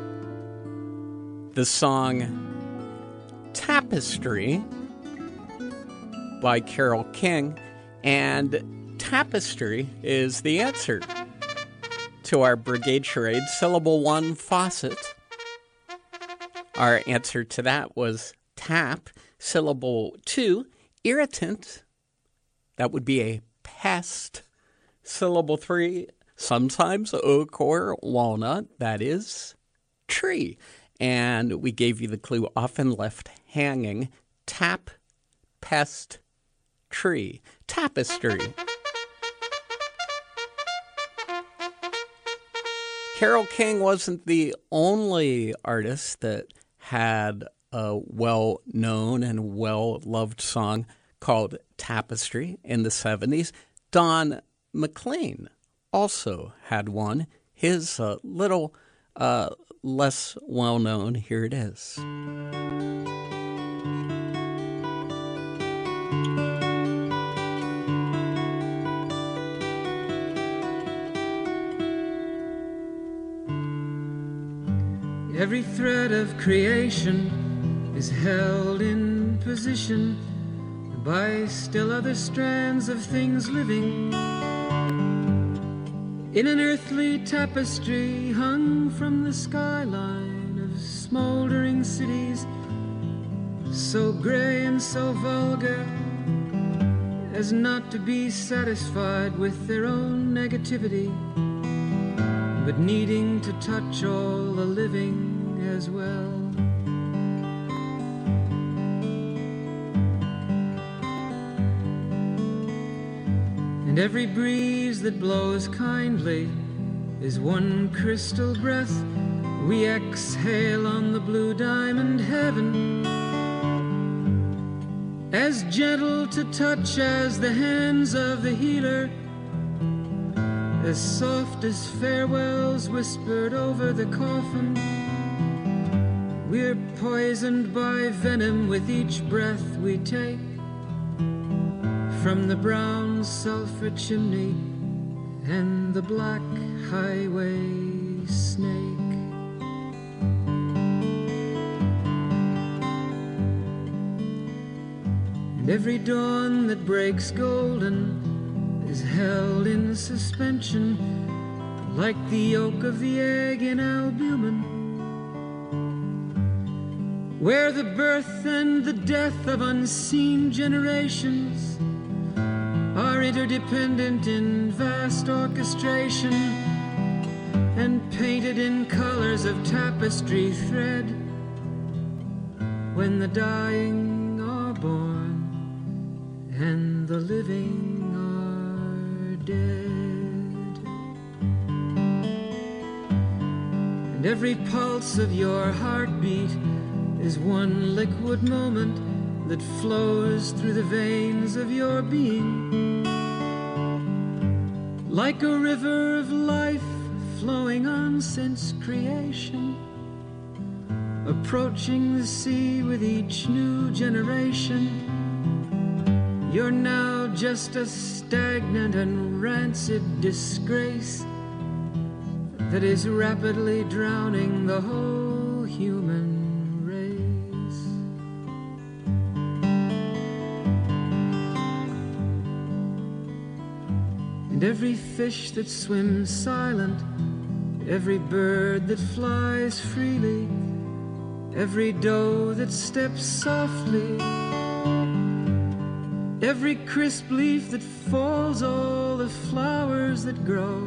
the song Tapestry by Carole King. And tapestry is the answer to our brigade charade. Syllable 1, faucet. Our answer to that was tap. Syllable 2, irritant. That would be a pest. Syllable 3, sometimes oak or walnut. That is tree. And we gave you the clue often left hanging. Tap, pest, tree. Tapestry. Carole King wasn't the only artist that had a well-known and well-loved song called Tapestry in the 70s. Don McLean also had one. His little less well-known. Here it is. Every thread of creation is held in position by still other strands of things living in an earthly tapestry hung from the skyline of smoldering cities, so gray and so vulgar as not to be satisfied with their own negativity, but needing to touch all the living as well. And every breeze that blows kindly is one crystal breath we exhale on the blue diamond heaven, as gentle to touch as the hands of the healer, as soft as farewells whispered over the coffin. We're poisoned by venom with each breath we take from the brown sulfur chimney and the black highway snake. And every dawn that breaks golden is held in suspension like the yolk of the egg in albumin, where the birth and the death of unseen generations are interdependent in vast orchestration and painted in colors of tapestry thread. When the dying are born and the living are dead. And every pulse of your heartbeat is one liquid moment that flows through the veins of your being, like a river of life flowing on since creation, approaching the sea with each new generation. You're now just a stagnant and rancid disgrace that is rapidly drowning the whole human race. And every fish that swims silent, every bird that flies freely, every doe that steps softly, every crisp leaf that falls, all the flowers that grow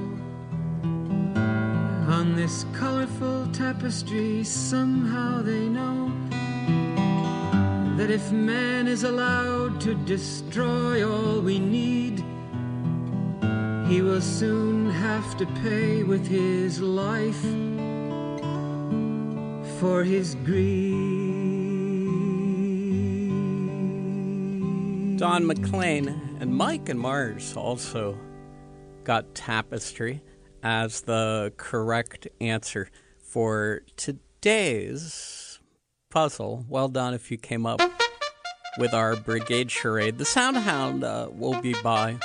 on this colorful tapestry, somehow they know that if man is allowed to destroy all we need, he will soon have to pay with his life for his greed. Don McLean and Mike and Mars also got Tapestry as the correct answer for today's puzzle. Well done if you came up with our brigade charade. The Sound Hound will be by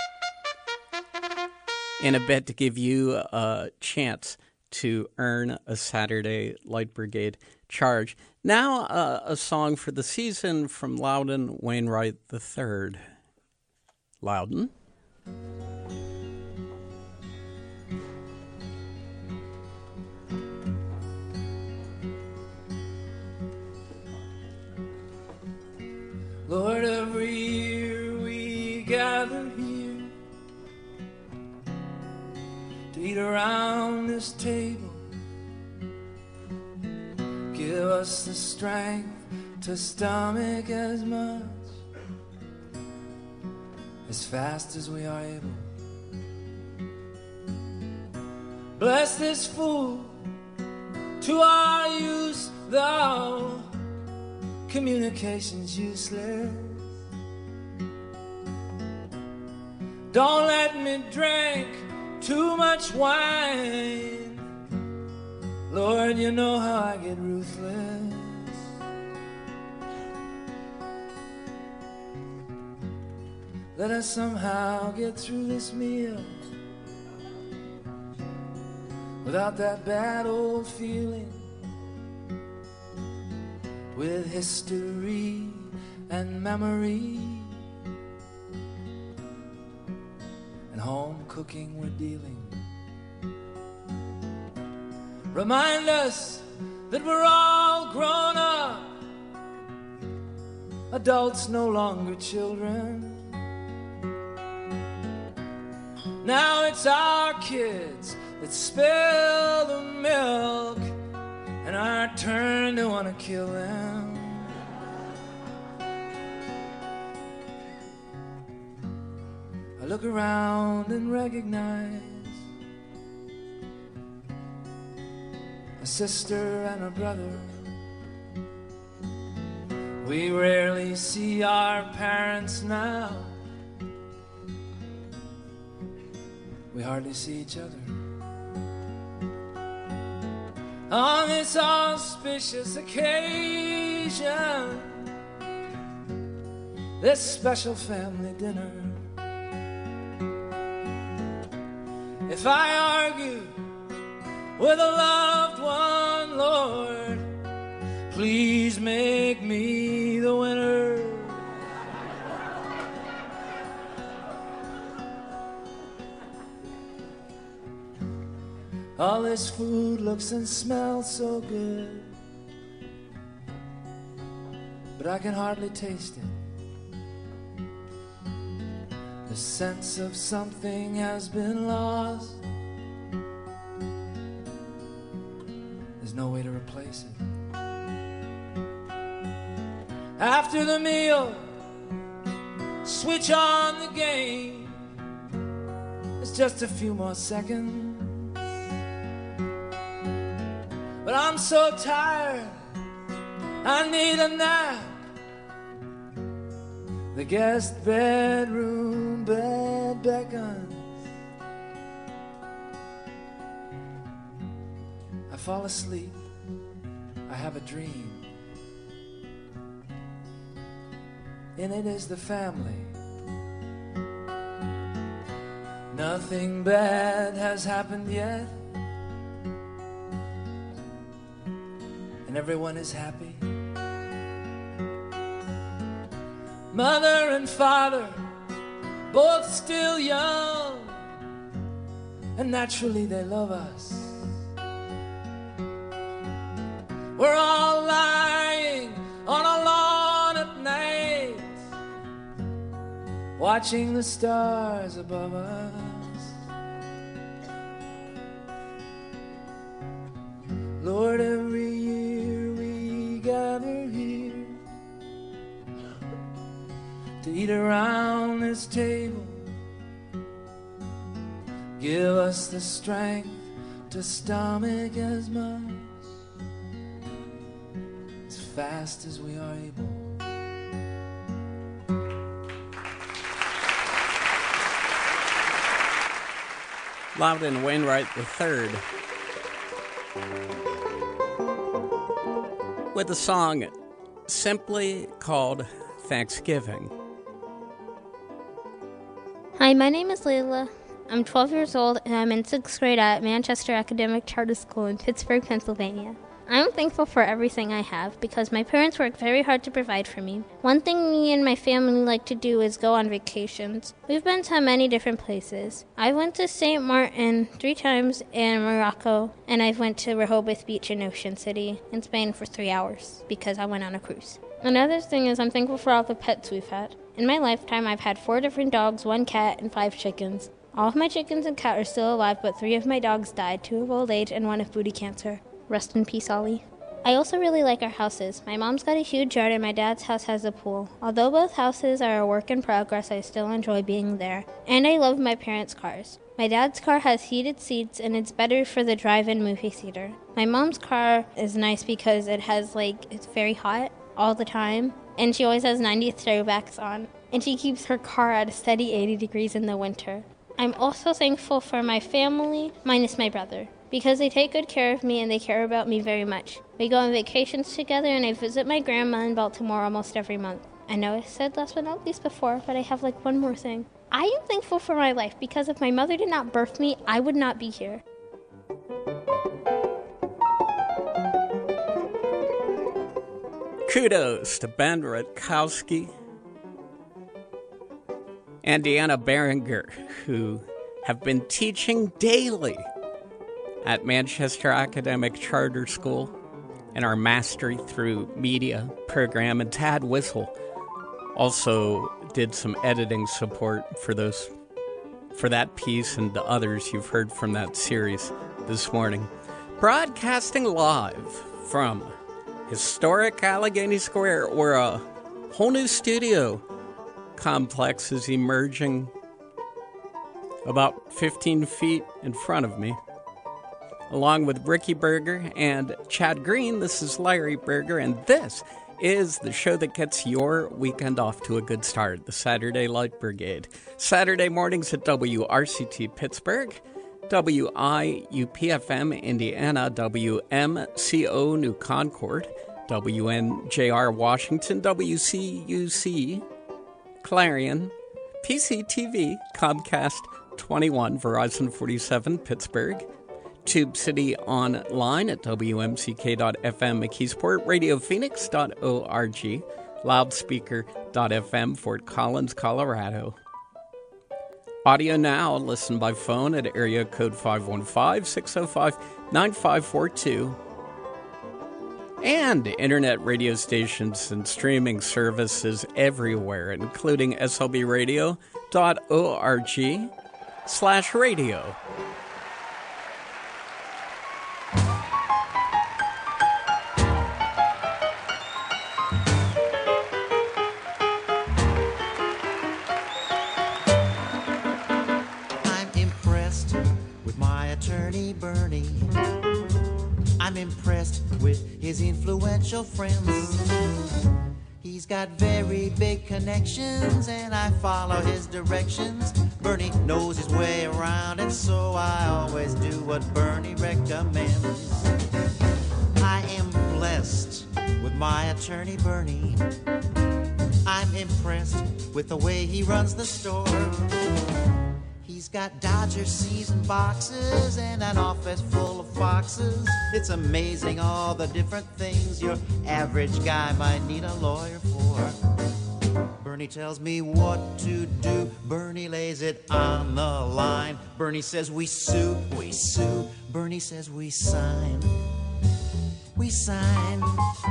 in a bit to give you a chance to earn a Saturday Light Brigade charge. Now, a song for the season from Loudon Wainwright III. Loudon? Lord, every year we gather here to eat around this table. Give us the strength to stomach as much, as fast as we are able. Bless this food to our use, though communication's useless. Don't let me drink too much wine. Lord, you know how I get ruthless. Let us somehow get through this meal without that bad old feeling, with history and memory and home cooking we're dealing. Remind us that we're all grown up, adults no longer children. Now it's our kids that spill the milk, and our turn to want to kill them. I look around and recognize a sister and a brother. We rarely see our parents now. We hardly see each other. On this auspicious occasion, this special family dinner, if I argue with a loved one, Lord, please make me the winner. All this food looks and smells so good, but I can hardly taste it. The sense of something has been lost. There's no way to replace it. After the meal, switch on the game. It's just a few more seconds. But I'm so tired, I need a nap. The guest bedroom bed beckons. I fall asleep, I have a dream. In it is the family. Nothing bad has happened yet, and everyone is happy. Mother and father, both still young, and naturally they love us. We're all lying on a lawn at night, watching the stars above us. Lord, every year we gather here to eat around this table. Give us the strength to stomach as much, as fast as we are able. Loudon Wainwright III with a song simply called Thanksgiving. Hi, my name is Layla. I'm 12 years old and I'm in 6th grade at Manchester Academic Charter School in Pittsburgh, Pennsylvania. I'm thankful for everything I have because my parents work very hard to provide for me. One thing me and my family like to do is go on vacations. We've been to many different places. I went to St. Martin 3 times in Morocco, and I've went to Rehoboth Beach in Ocean City in Spain for 3 hours because I went on a cruise. Another thing is I'm thankful for all the pets we've had. In my lifetime, I've had 4 different dogs, 1 cat, and 5 chickens. All of my chickens and cat are still alive, but 3 of my dogs died, 2 of old age and 1 of booty cancer. Rest in peace, Ollie. I also really like our houses. My mom's got a huge yard and my dad's house has a pool. Although both houses are a work in progress, I still enjoy being there. And I love my parents' cars. My dad's car has heated seats and it's better for the drive-in movie theater. My mom's car is nice because it's very hot all the time. And she always has 90th throwbacks on. And she keeps her car at a steady 80 degrees in the winter. I'm also thankful for my family, minus my brother, because they take good care of me and they care about me very much. We go on vacations together and I visit my grandma in Baltimore almost every month. I know I said last but not least before, but I have one more thing. I am thankful for my life because if my mother did not birth me, I would not be here. Kudos to Ben Rutkowski and Deanna Berenger, who have been teaching daily at Manchester Academic Charter School in our Mastery Through Media program. And Tad Whistle also did some editing support for that piece and the others you've heard from that series this morning. Broadcasting live from historic Allegheny Square, where a whole new studio complex is emerging about 15 feet in front of me. Along with Ricky Berger and Chad Green, this is Larry Berger, and this is the show that gets your weekend off to a good start, the Saturday Light Brigade. Saturday mornings at WRCT Pittsburgh, WIUP-FM Indiana, WMCO New Concord, WNJR Washington, WCUC Clarion, PCTV, Comcast 21, Verizon 47, Pittsburgh, Tube City Online at WMCK.FM McKeesport, RadioPhoenix.org, Loudspeaker.FM Fort Collins, Colorado. Audio Now, listen by phone at area code 515-605-9542. And internet radio stations and streaming services everywhere, including slbradio.org/radio. impressed with his influential friends. He's got very big connections, and I follow his directions. Bernie knows his way around, and so I always do what Bernie recommends. I am blessed with my attorney, Bernie. I'm impressed with the way he runs the store. He's got Dodger season boxes and an office full of foxes. It's amazing all the different things your average guy might need a lawyer for. Bernie tells me what to do. Bernie lays it on the line. Bernie says we sue, we sue. Bernie says we sign, we sign.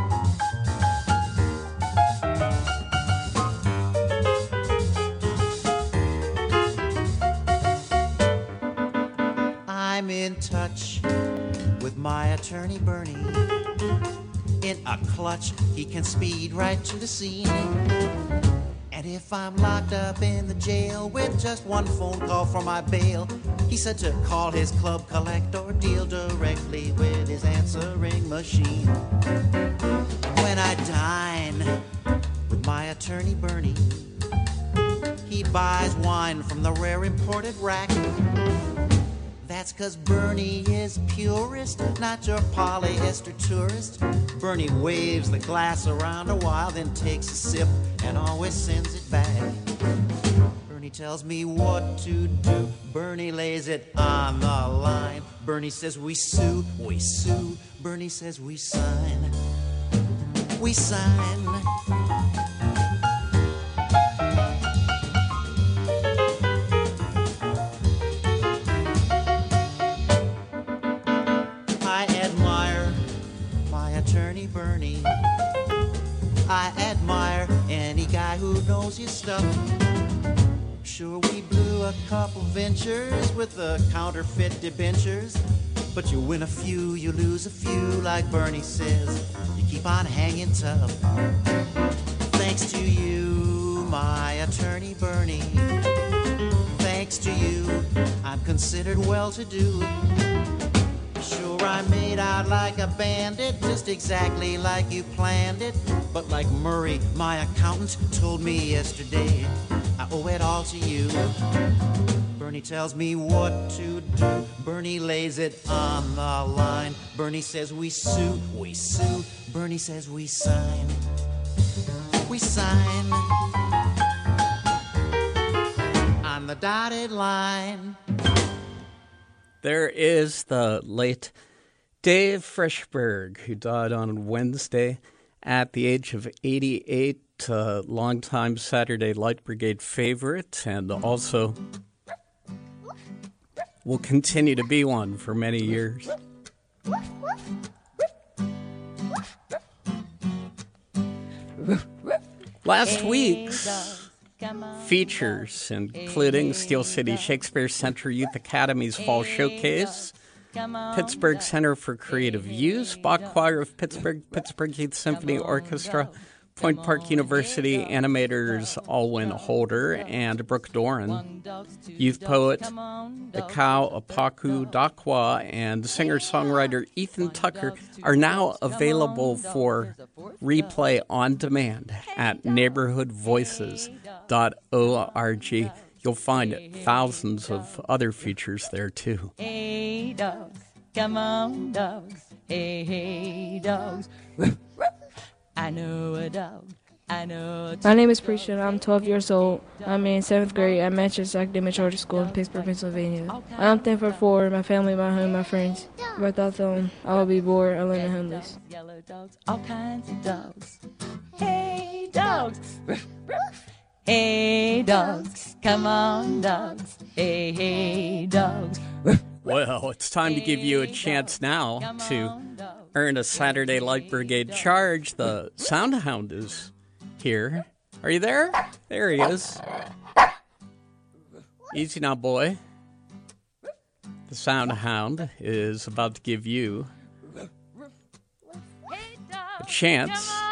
I'm in touch with my attorney, Bernie. In a clutch, he can speed right to the scene. And if I'm locked up in the jail with just one phone call for my bail, he said to call his club collect or deal directly with his answering machine. When I dine with my attorney, Bernie, he buys wine from the rare imported rack. That's 'cause Bernie is purist, not your polyester tourist. Bernie waves the glass around a while, then takes a sip and always sends it back. Bernie tells me what to do. Bernie lays it on the line. Bernie says we sue, we sue. Bernie says we sign, we sign. Attorney Bernie, I admire any guy who knows his stuff. Sure, we blew a couple ventures with the counterfeit debentures, but you win a few, you lose a few, like Bernie says. You keep on hanging tough. Thanks to you, my attorney Bernie. Thanks to you, I'm considered well-to-do. Sure, I made out like a bandit, just exactly like you planned it. But like Murray, my accountant, told me yesterday, I owe it all to you. Bernie tells me what to do. Bernie lays it on the line. Bernie says we sue, we sue. Bernie says we sign, we sign. On the dotted line. There is the late Dave Freshberg, who died on Wednesday at the age of 88, a longtime Saturday Light Brigade favorite, and also will continue to be one for many years. Last week's features, including Steel City Shakespeare Center Youth Academy's Fall Showcase, Pittsburgh Center for Creative Use, Bach Choir of Pittsburgh, Pittsburgh Youth Symphony Orchestra, Point Park University animators Alwyn Holder and Brooke Doran, youth poet Akau Apaku Dakwa, and singer-songwriter Ethan Tucker are now available for replay on demand at neighborhoodvoices.org. You'll find thousands of other features there, too. Hey, dogs, come on, dogs. Hey, hey, dogs. I know a dog. I know a dog. My name is Prisha. I'm 12 years old. I'm in 7th grade at Manchester Academic Charter School in Pittsburgh, Pennsylvania. I'm thankful for my family, my home, my friends. Without them, I would be bored, alone, and homeless. Yellow dogs, all kinds of dogs. Hey, dogs. Hey, dogs. Come on, dogs. Hey, hey, dogs. Well, it's time to give you a chance now to earn a Saturday Light Brigade charge. The Sound Hound is here. Are you there? There he is. Easy now, boy. The Sound Hound is about to give you a chance